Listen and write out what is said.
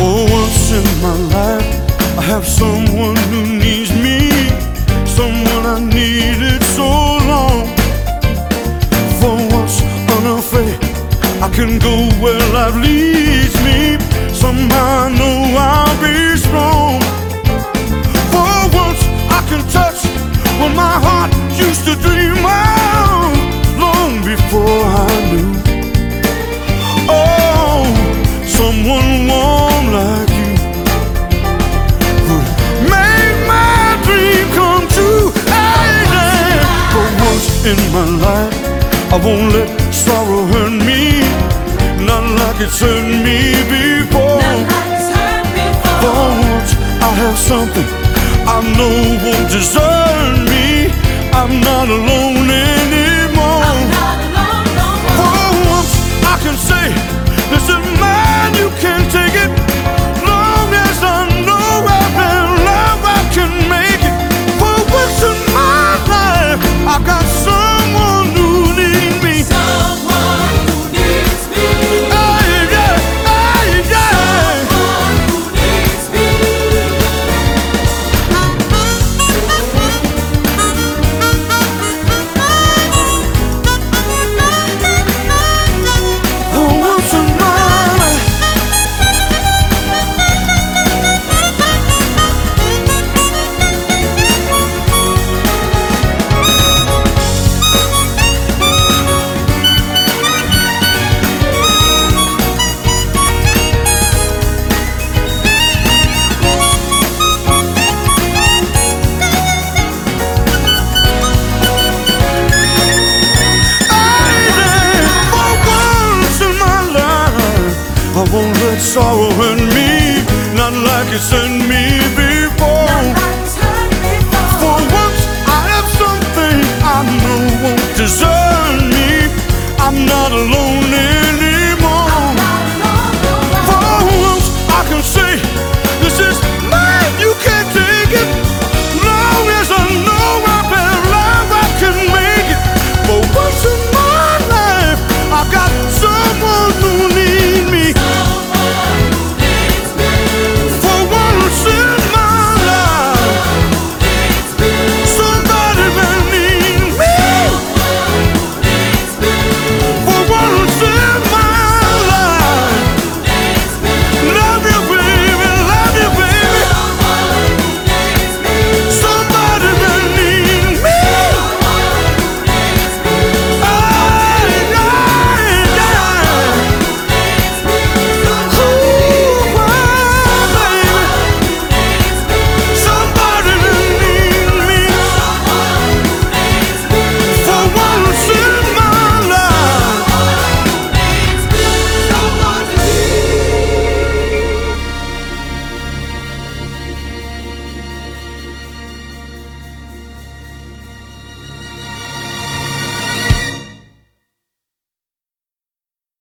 For once in my life, I have someone who needs me, someone I needed so long. For once unafraid, I can go where life leads me. Somehow I know I'll be strong. For once I can touch what my heart used to dream of long before I knew. Oh, someone warm like you would make my dream come true. Hey, yeah. For once in my life, I won't let sorrow hurt me, not like it's hurt me before. For once I have something I know won't desert me. I'm not alone anymore. For once I can say, listen man, you can take it. Long as I know I've been loved, I can make it. For once in my life, I got someone who needs me. Someone who needs me. Hey, yeah, hey, yeah. Someone who needs me. For once in my life. I won't let sorrow hurt me, not like it's hurt me before. For once I have something I know won't desert me. I'm not alone